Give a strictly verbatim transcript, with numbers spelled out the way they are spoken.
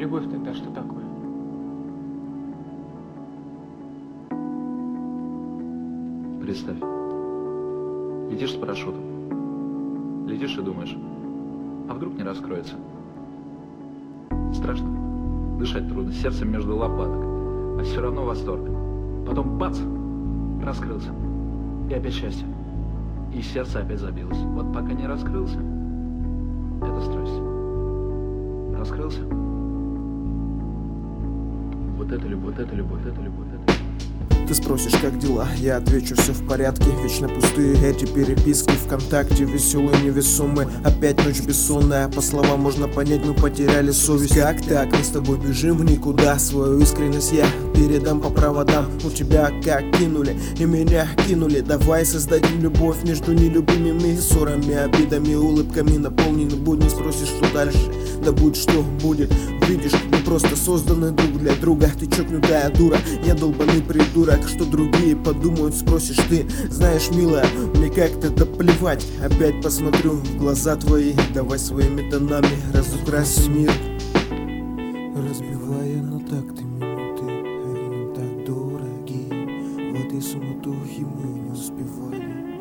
любовь-то это что такое? Представь, летишь с парашютом, летишь и думаешь, а вдруг не раскроется? Страшно, дышать трудно, сердце между лопаток, а все равно восторг. Потом бац, раскрылся, и опять счастье, и сердце опять забилось. Вот пока не раскрылся, это страсть. Раскрылся, вот это любовь, это любовь, это любовь, это любовь. Ты спросишь, как дела? Я отвечу, все в порядке. Вечно пустые эти переписки ВКонтакте. Веселые, невесомые, опять ночь бессонная. По словам можно понять, мы потеряли совесть. Как так? Мы с тобой бежим в никуда. Свою искренность я передам по проводам. У тебя как кинули, и меня кинули. Давай создадим любовь между нелюбимыми ссорами, обидами, улыбками. Наполнены будни, спросишь, что дальше? Да будь что будет. Видишь, мы просто созданы друг для друга. Ты чокнутая дура, я долбаный придурок. Что другие подумают, спросишь ты. Знаешь, милая, мне как-то да плевать. Опять посмотрю в глаза твои. Давай своими тонами разукрасим мир, разбивая на такты минуты. Они нам так дороги. В этой суматохе мы не успевали.